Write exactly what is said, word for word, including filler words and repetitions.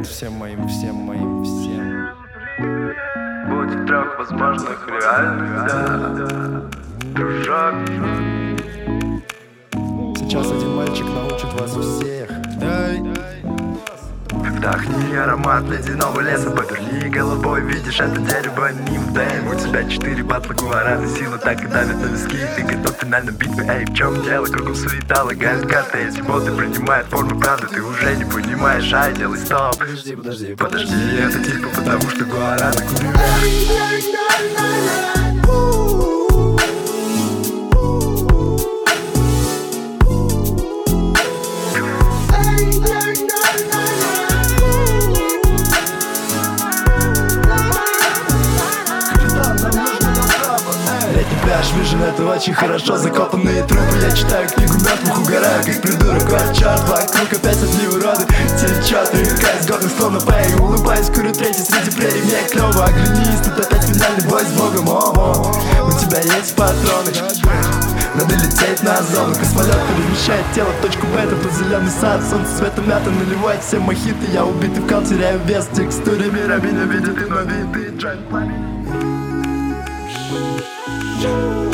привет всем моим, всем моим, всем. Путь трех возможных реальностей, дружок. Сейчас один мальчик научит вас всех. Эй. Вдохни аромат ледяного леса, поверни головой, видишь это дерево нимф-дэйм. У тебя четыре батла гуарана, сила так и давит на виски. Ты готов к финальной битве, эй, в чем дело? Кругом суета, лагают карты, эти боты принимают форму правды. Ты уже не понимаешь, ай, делай стоп. Подожди, подожди, Подожди, это типа потому что гуарана курю. Вижен, это очень хорошо закопанные трупы. Я читаю книгу мертвых, угораю, как придурок от черт. Вокруг опять отливы роды течет река из горных склонов. Эй, улыбаюсь, курю третий среди прерий. Мне клево, оглянись, тут опять финальный бой с богом. О, у тебя есть патроны, надо лететь на зону. Космолет перемещает тело в точку Б, это под зеленый сад. Солнце цветом мята наливает все мохиты. Я убитый в кал, теряю вес в текстуре мира. Меня видит и новитый джойнт пламени.